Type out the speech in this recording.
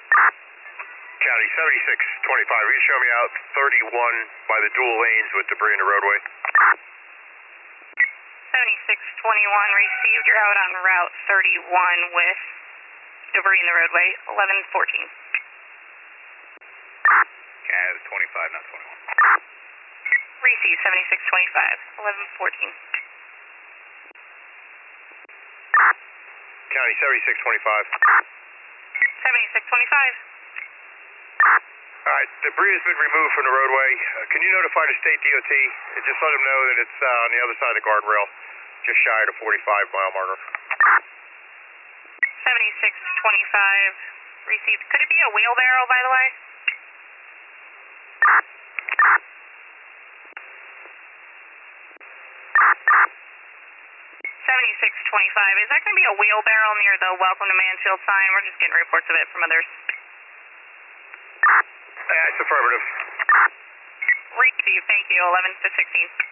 County 7625, will you show me out 31 by the dual lanes with debris in the roadway? 7621, received. You're out on Route 31 with debris in the roadway, 1114. Okay, it was 25, not 21. Received, 7625, 1114. County 7625. 7625. All right, debris has been removed from the roadway. Can you notify the state DOT and just let them know that it's on the other side of the guardrail, just shy of the 45-mile marker? 7625, received. Could it be a wheelbarrow, by the way? 7625, is that going to be a wheelbarrow near the Welcome to Mansfield sign? We're just getting reports of it from others. It's affirmative. Received, thank you, 11 to 16.